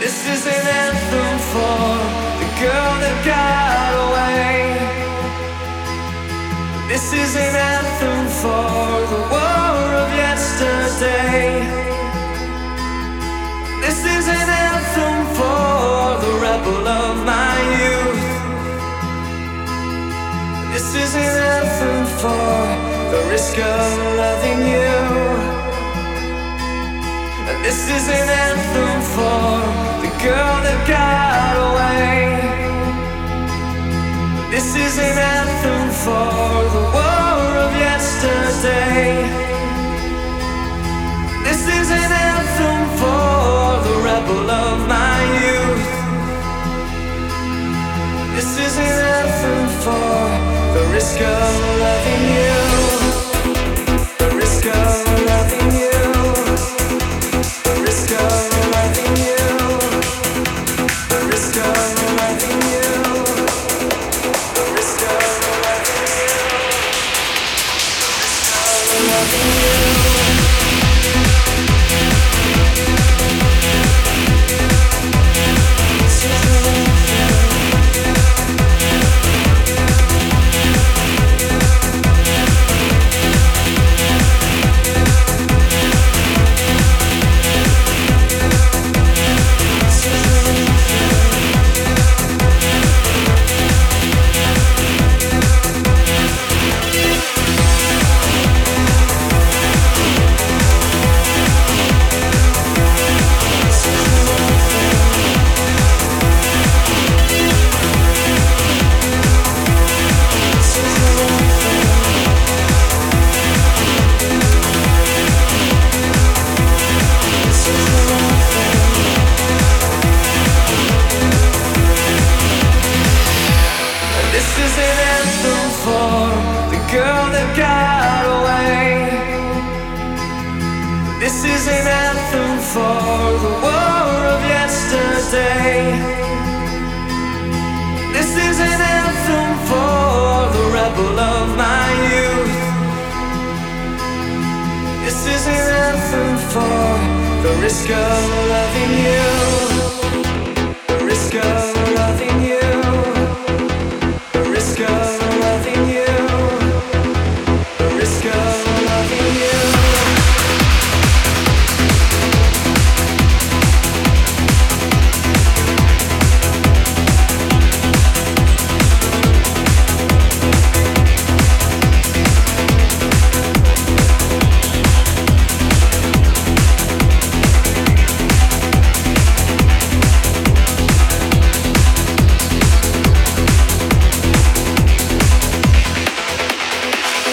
This is an anthem for the girl that got away. This is an anthem for the war of yesterday. This is an anthem for the rebel of my youth. This is an anthem for the risk of loving you. This is an anthem for the girl that got away. This is an anthem for the war of yesterday. This is an anthem for the rebel of my youth. This is an anthem for the risk of loving you. The risk of loving you. The risk of loving you. The risk of loving you. The risk of loving you. The risk of loving you. This is an anthem for the war of yesterday. This is an anthem for the rebel of my youth. This is an anthem for the risk of loving you.